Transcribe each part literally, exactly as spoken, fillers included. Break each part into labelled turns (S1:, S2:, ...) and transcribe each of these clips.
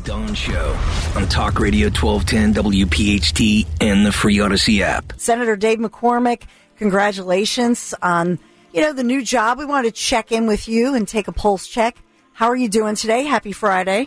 S1: Dawn Show on Talk Radio twelve ten W P H T and the free Odyssey app.
S2: Senator Dave McCormick, congratulations on, you know, the new job. We wanted to check in with you and take a pulse check. How are you doing today? Happy Friday.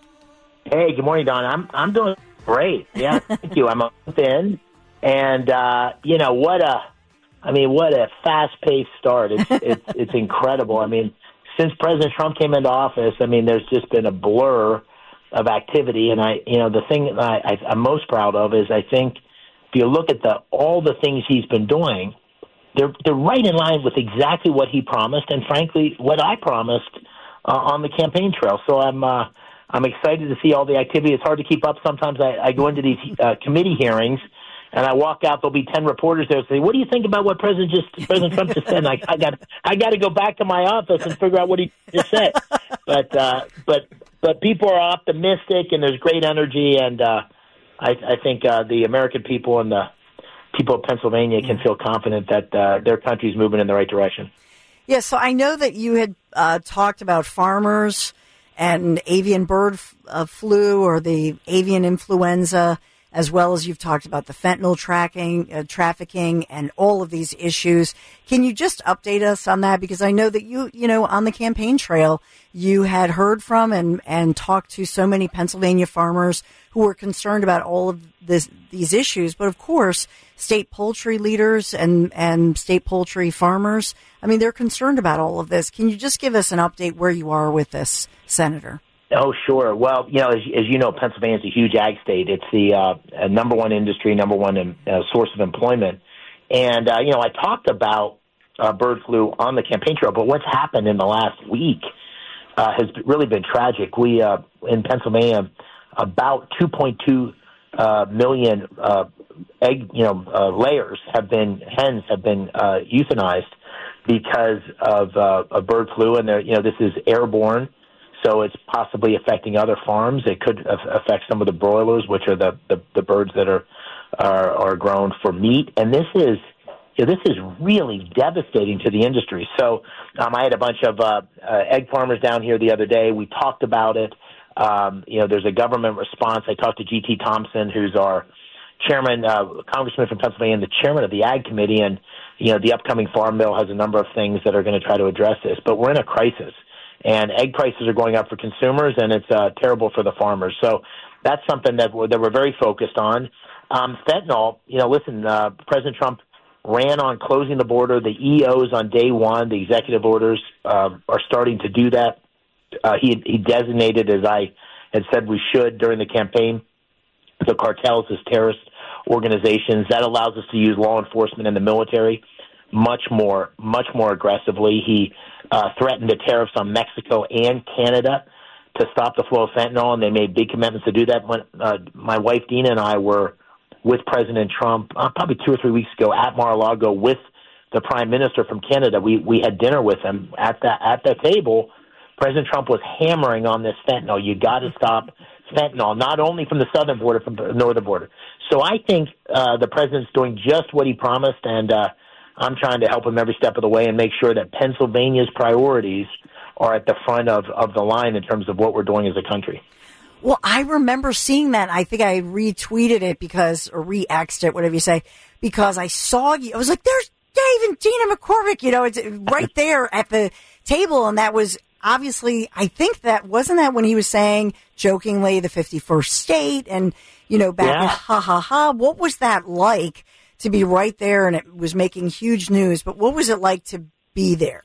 S3: Hey, good morning, Dawn. I'm I'm doing great. Yeah, thank you. I'm a month in, and uh, you know what a, I mean, what a fast-paced start. It's it's it's incredible. I mean, since President Trump came into office, I mean, there's just been a blur of activity, and I, you know, the thing that I, I, I'm most proud of is I think if you look at the all the things he's been doing, they're they're right in line with exactly what he promised, and frankly, what I promised uh, on the campaign trail. So I'm. Uh, I'm excited to see all the activity. It's hard to keep up. Sometimes I, I go into these uh, committee hearings, and I walk out. There'll be ten reporters there. Say, "What do you think about what President just President Trump just said?" And I, I got I got to go back to my office and figure out what he just said. But uh, but but people are optimistic, and there's great energy, and uh, I, I think uh, the American people and the people of Pennsylvania can feel confident that uh, their country's moving in the right direction.
S2: Yeah. So I know that you had uh, talked about farmers and avian bird uh, flu or the avian influenza, as well as you've talked about the fentanyl tracking, uh, trafficking and all of these issues. Can you just update us on that? Because I know that you, you know, on the campaign trail, you had heard from and, and talked to so many Pennsylvania farmers who were concerned about all of this, these issues. But of course, state poultry leaders and, and state poultry farmers, I mean, they're concerned about all of this. Can you just give us an update where you are with this, Senator?
S3: Oh, sure. Well, you know, as, as you know, Pennsylvania is a huge ag state. It's the uh, number one industry, number one in, uh, source of employment. And, uh, you know, I talked about uh, bird flu on the campaign trail, but what's happened in the last week uh, has really been tragic. We, uh, in Pennsylvania, about two point two uh, million uh, egg, you know, uh, layers have been, hens have been uh, euthanized because of, uh, of bird flu. And, you know, this is airborne. So it's possibly affecting other farms. It could affect some of the broilers, which are the, the, the birds that are, are are grown for meat. And this is you know, this is really devastating to the industry. So um, I had a bunch of uh, uh, egg farmers down here the other day. We talked about it. Um, you know, there's a government response. I talked to G T Thompson, who's our chairman, uh, congressman from Pennsylvania, and the chairman of the Ag Committee. And you know, the upcoming Farm Bill has a number of things that are going to try to address this. But we're in a crisis. And egg prices are going up for consumers, and it's uh, terrible for the farmers. So that's something that we're, that we're very focused on. Um, fentanyl, you know, listen, uh, President Trump ran on closing the border. The E Os on day one, the executive orders, uh, are starting to do that. Uh, he, he designated, as I had said we should during the campaign, the cartels as terrorist organizations. That allows us to use law enforcement and the military much more, much more aggressively. He uh, threatened the tariffs on Mexico and Canada to stop the flow of fentanyl, and they made big commitments to do that. When uh, my wife Dina and I were with President Trump uh, probably two or three weeks ago at Mar-a-Lago with the Prime Minister from Canada, we we had dinner with him at that at that table. President Trump was hammering on this fentanyl. You got to stop fentanyl, not only from the southern border, from the northern border. So I think uh, the president's doing just what he promised, and uh, I'm trying to help him every step of the way and make sure that Pennsylvania's priorities are at the front of, of the line in terms of what we're doing as a country.
S2: Well, I remember seeing that. I think I retweeted it because, or re-X'd it, whatever you say, because I saw you. I was like, there's Dave and Dina McCormick, you know, it's right there at the table. And that was obviously, I think that, wasn't that when he was saying jokingly the fifty-first state and, you know, back
S3: yeah.
S2: in ha ha ha. What was that like to be right there? And it was making huge news, but what was it like to be there?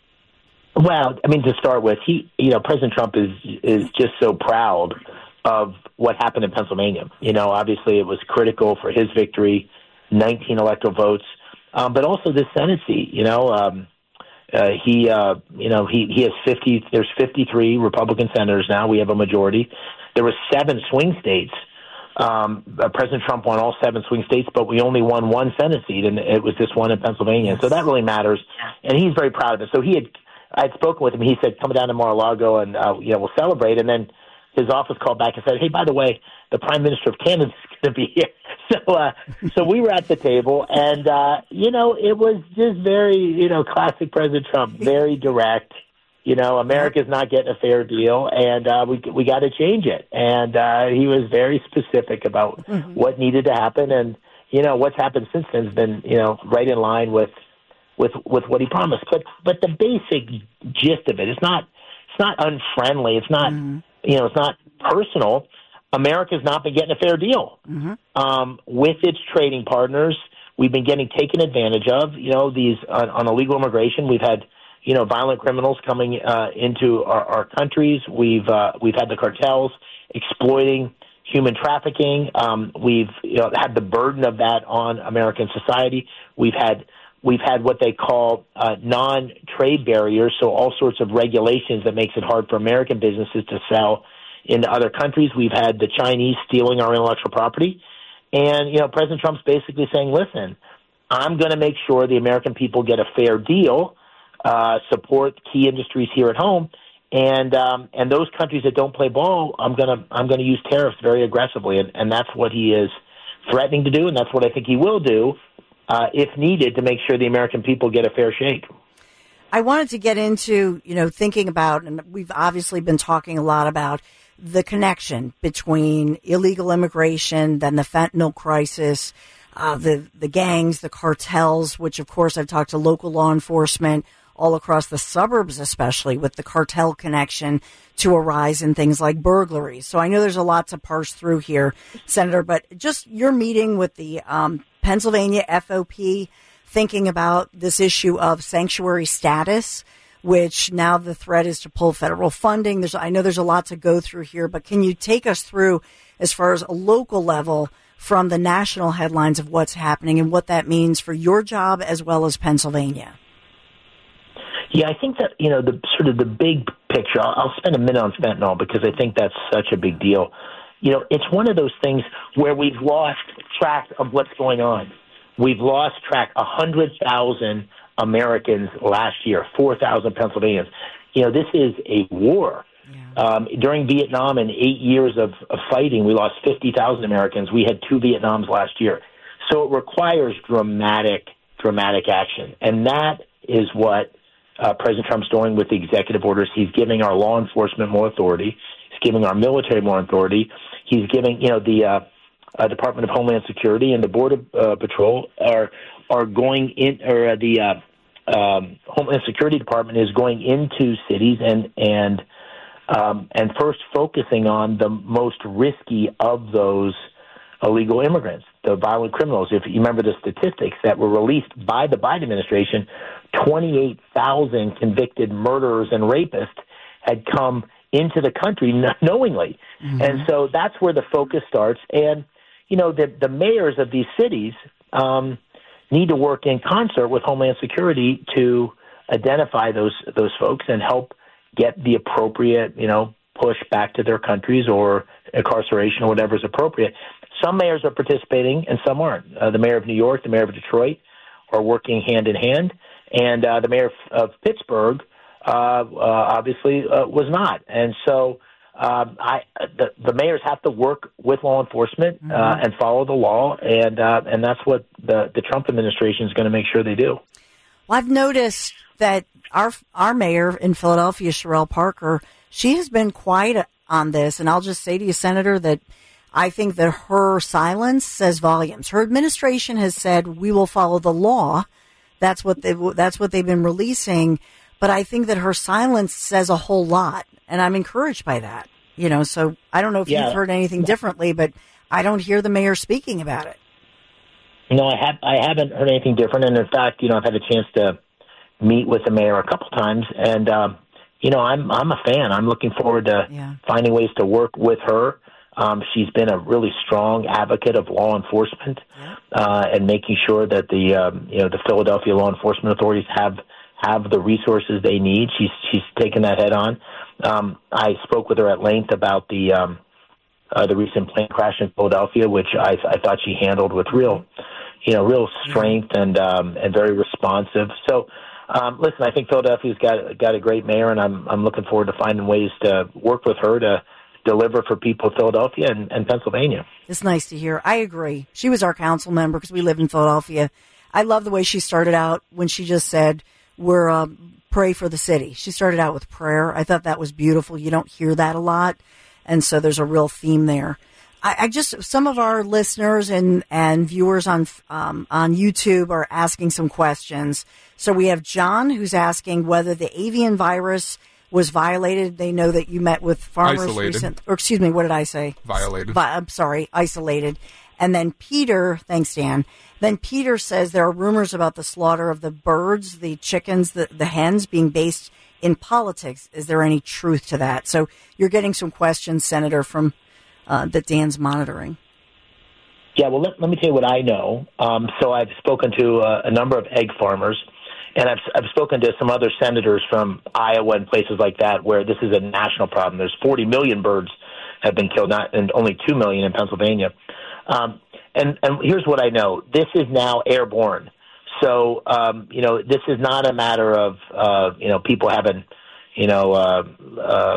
S3: Well, I mean, to start with, he, you know, President Trump is is just so proud of what happened in Pennsylvania. You know, obviously it was critical for his victory, nineteen electoral votes, um, but also this Senate seat. You know, um, uh, he, uh, you know, he he has fifty. There's fifty-three Republican senators now. We have a majority. There were seven swing states. Um, uh, President Trump won all seven swing states, but we only won one Senate seat, and it was this one in Pennsylvania. Yes. So that really matters, and he's very proud of it. So he had. I had spoken with him. He said, come down to Mar-a-Lago and, uh, you know, we'll celebrate. And then his office called back and said, hey, by the way, the Prime Minister of Canada is going to be here. So, uh, so we were at the table and, uh, you know, it was just very, you know, classic President Trump, very direct, You know, America's not getting a fair deal, and uh, we we got to change it. And uh, he was very specific about mm-hmm. what needed to happen, and you know what's happened since then has been you know right in line with with with what he promised. But but the basic gist of it, it's not it's not unfriendly. It's not mm-hmm. you know it's not personal. America's not been getting a fair deal mm-hmm. um, with its trading partners. We've been getting taken advantage of. You know, these on, on illegal immigration. We've had you know, violent criminals coming uh, into our, our countries. We've uh, we've had the cartels exploiting human trafficking. Um, we've you know, had the burden of that on American society. We've had we've had what they call uh, non-trade barriers, so all sorts of regulations that makes it hard for American businesses to sell into other countries. We've had the Chinese stealing our intellectual property, and you know, President Trump's basically saying, "Listen, I'm going to make sure the American people get a fair deal." Uh, support key industries here at home, and um, and those countries that don't play ball, I'm gonna I'm gonna use tariffs very aggressively, and, and that's what he is threatening to do, and that's what I think he will do uh, if needed to make sure the American people get a fair shake.
S2: I wanted to get into you know thinking about, and we've obviously been talking a lot about the connection between illegal immigration, then the fentanyl crisis, uh, the the gangs, the cartels, which of course I've talked to local law enforcement all across the suburbs, especially with the cartel connection to a rise in things like burglaries. So I know there's a lot to parse through here, Senator, but just your meeting with the um, Pennsylvania F O P, thinking about this issue of sanctuary status, which now the threat is to pull federal funding. There's, I know there's a lot to go through here, but can you take us through as far as a local level from the national headlines of what's happening and what that means for your job as well as Pennsylvania?
S3: Yeah, I think that, you know, the sort of the big picture, I'll, I'll spend a minute on fentanyl because I think that's such a big deal. You know, it's one of those things where we've lost track of what's going on. We've lost track. one hundred thousand Americans last year, four thousand Pennsylvanians. You know, this is a war. Yeah. Um, during Vietnam and eight years of, of fighting, we lost fifty thousand Americans. We had two Vietnams last year. So it requires dramatic, dramatic action. And that is what Uh, President Trump's doing with the executive orders. He's giving our law enforcement more authority. He's giving our military more authority. He's giving, you know, the uh, uh, Department of Homeland Security and the Border uh, Patrol are are going in, or uh, the uh, um, Homeland Security Department is going into cities and and um, and first focusing on the most risky of those illegal immigrants, the violent criminals. If you remember the statistics that were released by the Biden administration, twenty-eight thousand convicted murderers and rapists had come into the country knowingly. Mm-hmm. And so that's where the focus starts. And, you know, the, the mayors of these cities um, need to work in concert with Homeland Security to identify those those folks and help get the appropriate, you know, push back to their countries or incarceration or whatever is appropriate. Some mayors are participating and some aren't. Uh, the mayor of New York, the mayor of Detroit are working hand in hand, and uh, the mayor of, of Pittsburgh uh, uh, obviously uh, was not. And so um, I, the, the mayors have to work with law enforcement uh, mm-hmm. and follow the law, and uh, and that's what the, the Trump administration is going to make sure they do.
S2: Well, I've noticed that our our mayor in Philadelphia, Sherelle Parker, she has been quiet on this, and I'll just say to you, Senator, that I think that her silence says volumes. Her administration has said we will follow the law. That's what they that's what they've been releasing. But I think that her silence says a whole lot, and I'm encouraged by that. You know, so I don't know if yeah. you've heard anything differently, but I don't hear the mayor speaking about it.
S3: No, I have I haven't heard anything different, and in fact, you know, I've had a chance to meet with the mayor a couple times, and um, you know, I'm I'm a fan. I'm looking forward to yeah. finding ways to work with her. Um, she's been a really strong advocate of law enforcement uh, and making sure that the um, you know the Philadelphia law enforcement authorities have have the resources they need. She's she's taken that head on. Um, I spoke with her at length about the um, uh, the recent plane crash in Philadelphia, which I, I thought she handled with real you know real strength and um, and very responsive. So. Um, listen, I think Philadelphia's got got a great mayor, and I'm I'm looking forward to finding ways to work with her to deliver for people of Philadelphia and, and Pennsylvania.
S2: It's nice to hear. I agree. She was our council member because we live in Philadelphia. I love the way she started out when she just said, were um, pray for the city. She started out with prayer. I thought that was beautiful. You don't hear that a lot. And so there's a real theme there. I, I just, some of our listeners and, and viewers on, um, on YouTube are asking some questions. So we have John who's asking whether the avian virus was violated. They know that you met with farmers
S4: Isolated.
S2: recent, or excuse me, what did I say?
S4: Violated.
S2: Vi- I'm sorry, isolated. And then Peter, thanks Dan, then Peter says there are rumors about the slaughter of the birds, the chickens, the, the hens being based in politics. Is there any truth to that? So you're getting some questions, Senator, from uh, that Dan's monitoring.
S3: Yeah, well, let, let me tell you what I know. Um, so I've spoken to uh, a number of egg farmers, and I've, I've spoken to some other senators from Iowa and places like that where this is a national problem. There's forty million birds have been killed, not and only two million in Pennsylvania. Um, and, and here's what I know. This is now airborne. So, um, you know, this is not a matter of, uh, you know, people having, you know, uh, uh,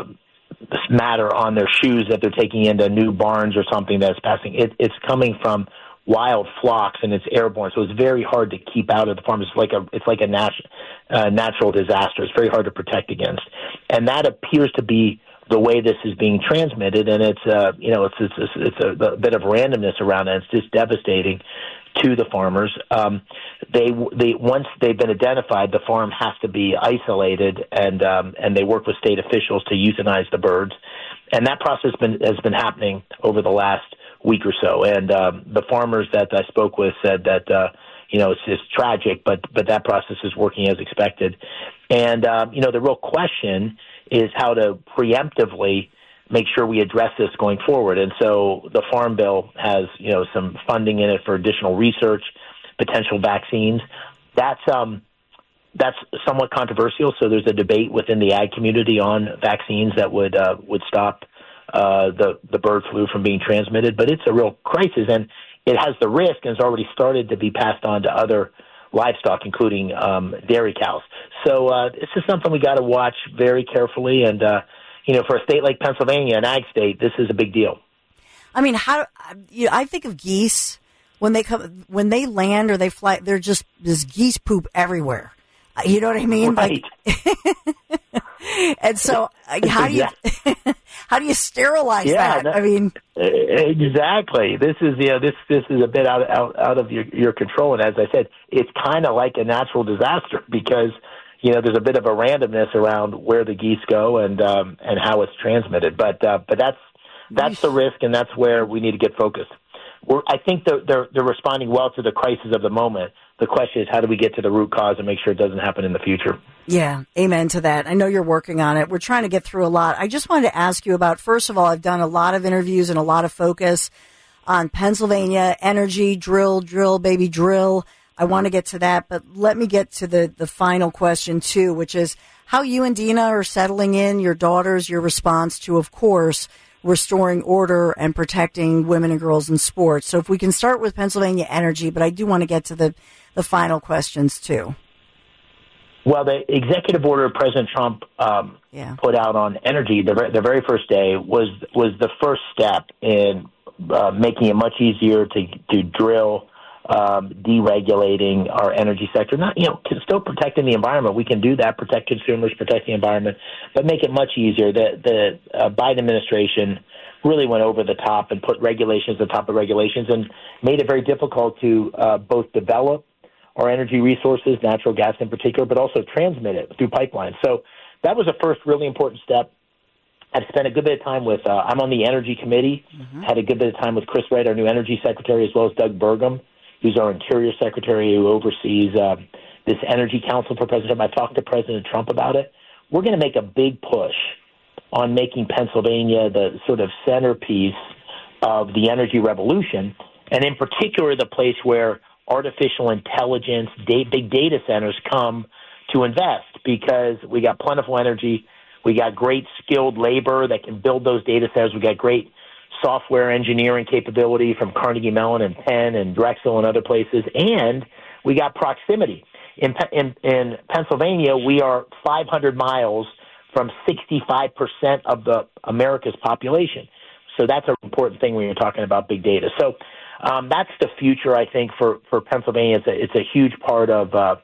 S3: matter on their shoes that they're taking into new barns or something that's passing. It, it's coming from wild flocks, and it's airborne. So it's very hard to keep out of the farm. It's like a, it's like a nat- uh, natural disaster. It's very hard to protect against. And that appears to be the way this is being transmitted, and it's uh, you know it's it's, it's a, a bit of randomness around it. It's just devastating to the farmers. Um, they they once they've been identified, the farm has to be isolated, and um, and they work with state officials to euthanize the birds, and that process been, has been happening over the last week or so. And um, the farmers that I spoke with said that uh, you know it's just tragic, but but that process is working as expected. And um, you know the real question is how to preemptively make sure we address this going forward. And so the Farm Bill has, you know, some funding in it for additional research, potential vaccines. That's um, that's somewhat controversial. So there's a debate within the ag community on vaccines that would uh, would stop uh, the the bird flu from being transmitted. But it's a real crisis, and it has the risk, and it's already started to be passed on to other livestock, including um, dairy cows. So uh, this is something we got to watch very carefully. And, uh, you know, for a state like Pennsylvania, an ag state, this is a big deal.
S2: I mean, how you know, I think of geese when they come, when they land or they fly, they're just, there's geese poop everywhere. You know what I mean?
S3: Right.
S2: Like, and so how do you, how do you sterilize
S3: yeah,
S2: that? that? I mean,
S3: exactly. This is, you know, this, this is a bit out, out, out of your, your control. And as I said, it's kind of like a natural disaster because, you know, there's a bit of a randomness around where the geese go and, um, and how it's transmitted. But, uh, but that's, that's the risk, and that's where we need to get focused. We're, I think they're, they're, they're responding well to the crisis of the moment. The question is, how do we get to the root cause and make sure it doesn't happen in the future?
S2: Yeah, amen to that. I know you're working on it. We're trying to get through a lot. I just wanted to ask you about, first of all, I've done a lot of interviews and a lot of focus on Pennsylvania energy, drill, drill, baby, drill. I want to get to that, but let me get to the, the final question, too, which is how you and Dina are settling in, your daughters, your response to, of course, restoring order and protecting women and girls in sports. So if we can start with Pennsylvania energy, but I do want to get to the, the final questions, too.
S3: Well, the executive order President Trump um, yeah. put out on energy the, the very first day was was the first step in uh, making it much easier to to drill, um, deregulating our energy sector. Not, you know, still protecting the environment. We can do that, protect consumers, protect the environment, but make it much easier. The the uh, Biden administration really went over the top and put regulations on top of regulations and made it very difficult to uh, both develop our energy resources, natural gas in particular, but also transmit it through pipelines. So that was a first really important step. I've spent a good bit of time with, uh, I'm on the Energy Committee, mm-hmm. had a good bit of time with Chris Wright, our new Energy Secretary, as well as Doug Burgum, who's our Interior Secretary who oversees uh, this Energy Council for President Trump. I talked to President Trump about it. We're going to make a big push on making Pennsylvania the sort of centerpiece of the energy revolution, and in particular the place where artificial intelligence, da- big data centers come to invest because we got plentiful energy, we got great skilled labor that can build those data centers, we got great software engineering capability from Carnegie Mellon and Penn and Drexel and other places, and we got proximity. In, in, in Pennsylvania, we are five hundred miles from sixty-five percent of the America's population. So that's an important thing when you're talking about big data. So Um, that's the future, I think, for, for Pennsylvania. It's a, it's a huge part of uh,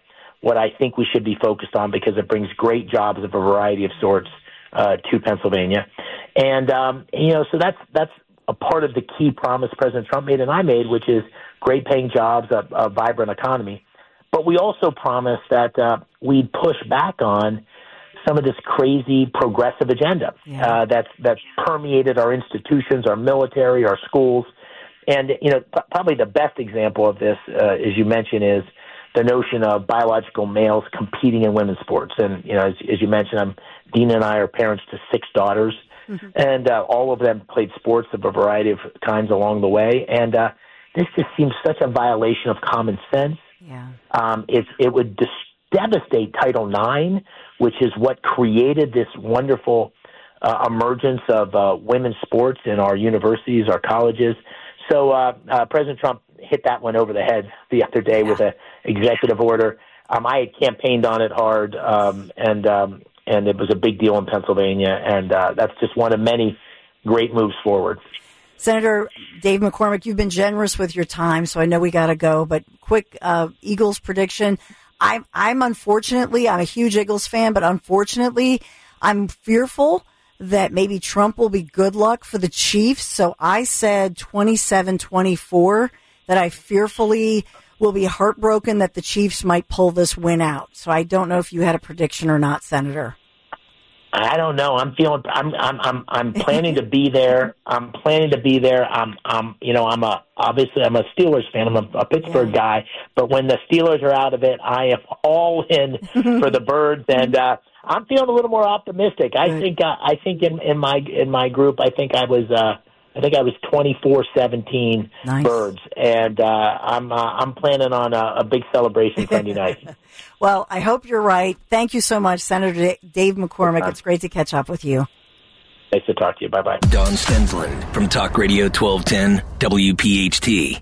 S3: what I think we should be focused on because it brings great jobs of a variety of sorts uh, to Pennsylvania. And, um, you know, so that's that's a part of the key promise President Trump made and I made, which is great paying jobs, a, a vibrant economy. But we also promised that uh, we'd push back on some of this crazy progressive agenda yeah. uh, that's, that's permeated our institutions, our military, our schools. And, you know, p- probably the best example of this, uh, as you mentioned, is the notion of biological males competing in women's sports. And, you know, as, as you mentioned, I'm, Dina and I are parents to six daughters, mm-hmm. and uh, all of them played sports of a variety of kinds along the way. And uh, this just seems such a violation of common sense.
S2: Yeah.
S3: Um, it's, it would dis- devastate Title nine, which is what created this wonderful uh, emergence of uh, women's sports in our universities, our colleges. So uh, uh, President Trump hit that one over the head the other day yeah. with an executive order. Um, I had campaigned on it hard, um, and um, and it was a big deal in Pennsylvania, and uh, that's just one of many great moves forward.
S2: Senator Dave McCormick, you've been generous with your time, so I know we got to go. But quick uh, Eagles prediction. I'm, I'm unfortunately, I'm a huge Eagles fan, but unfortunately, I'm fearful that maybe Trump will be good luck for the Chiefs. So I said twenty-seven twenty-four, that I fearfully will be heartbroken that the Chiefs might pull this win out. So I don't know if you had a prediction or not, Senator.
S3: I don't know. I'm feeling. I'm. I'm. I'm. I'm planning to be there. I'm planning to be there. I'm. I'm. You know. I'm a. Obviously, I'm a Steelers fan. I'm a, a Pittsburgh yeah. guy. But when the Steelers are out of it, I am all in for the Birds, and uh, I'm feeling a little more optimistic. I Good. think. Uh, I think in, in my in my group, I think I was. Uh, I think I was twenty-four seventeen nice. Birds, and uh, I'm. Uh, I'm planning on a, a big celebration Sunday night.
S2: Well, I hope you're right. Thank you so much, Senator Dave McCormick. It's great to catch up with you.
S3: Nice to talk to you. Bye-bye.
S1: Don Stensland from Talk Radio twelve ten W P H T.